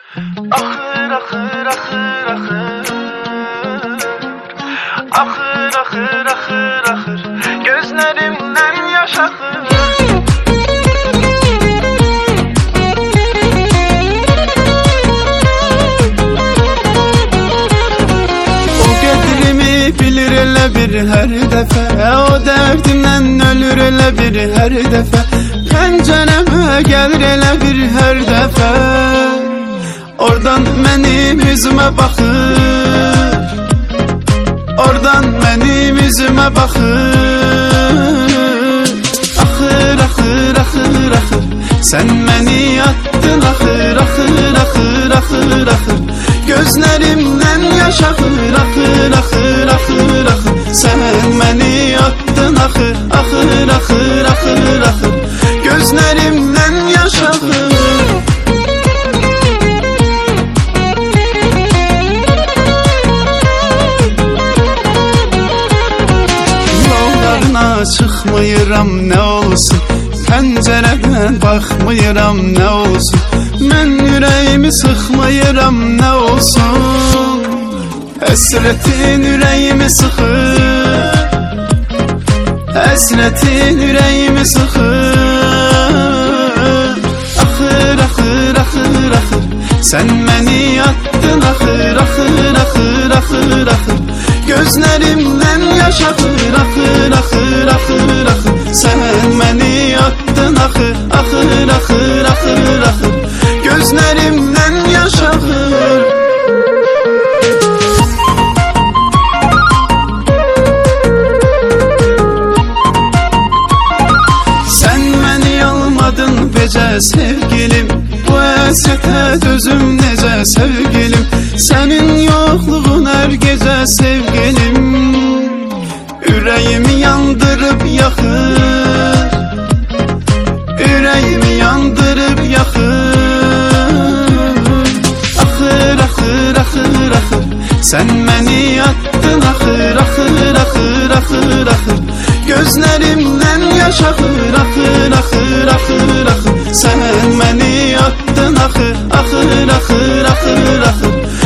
Ahır ahır ahır ahır, ahır ahır ahır ahır, gözlerimden yaş akır. O qədrimi bilir elə bir hər dəfə, o dərdimdən ölür elə bir hər dəfə, pəncərəmə gəlir elə bir hər dəfə. Oradan mənim üzümə baxır, oradan mənim üzümə baxır. Axır, axır, axır, axır, sən məni atdın, axır, axır, axır, axır, axır, gözlərimdən yaş axır, axır, axır, axır, axır, sən məni atdın, axır, axır, axır, axır, axır, gözlərimdən yaş axır. Çıxmıyıram nə olsun, pəncərədən baxmıyıram nə olsun, mən ürəyimi sıxmıyıram nə olsun, həsrətin ürəyimi sıxır, həsrətin ürəyimi sıxır. Axır, axır, axır, axır, sən məni atdın, axır, axır, axır, axır, axır, gözlərimdən yaş axır, axır, axır, axır, axır, sən məni atdın, axır, axır, axır, axır, axır, gözlərimdən yaş axır. Sən məni almadın becə sevgilim, bu əziyyətə dözüm necə sevgilim, sənin yoxluğun hər gecə sevgilim, ürəyimi yandırıb yaxır, ürəyimi yandırıb yaxır. Axır, axır, axır, axır, sən məni atdın, axır, axır, axır, axır, axır, gözlərimdən yaş axır, axır, axır, axır, axır, sən məni atdın, axır, axır, axır, axır, axır,